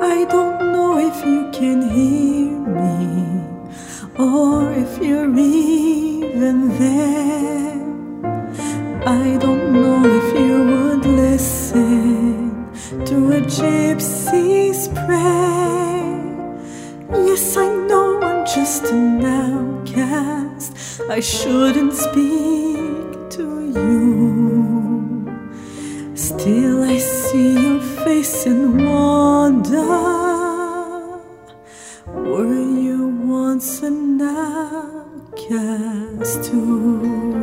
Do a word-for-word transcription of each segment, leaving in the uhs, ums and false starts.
I don't know if you can hear me, or if you're even there. I don't know if you would listen to a gypsy's prayer. Yes, I know I'm just an outcast. I shouldn't speak to you. Still I see your face and wonder, were you once an outcast too?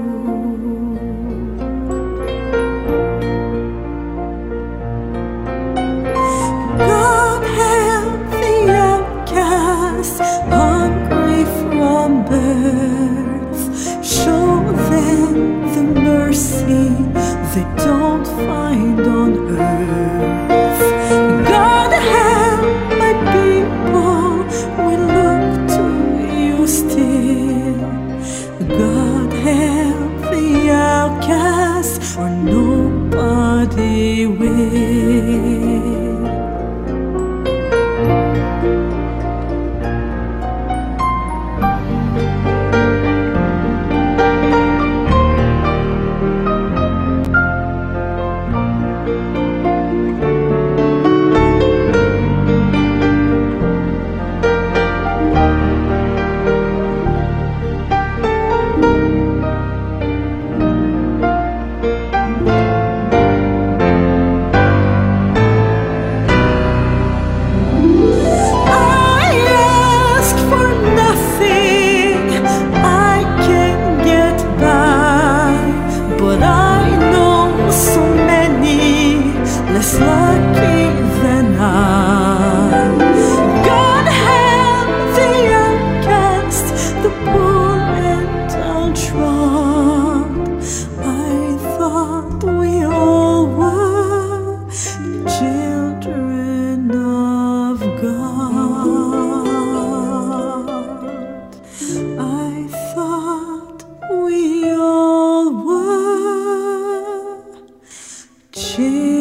God help the outcast, hungry from birth. Show them the mercy they don't find on earth. God help my people, we look to you still. God help the outcast, or nobody will. Less lucky than I. God help the outcast, the poor and downtrodden. I thought we all were children of God. I thought we all were children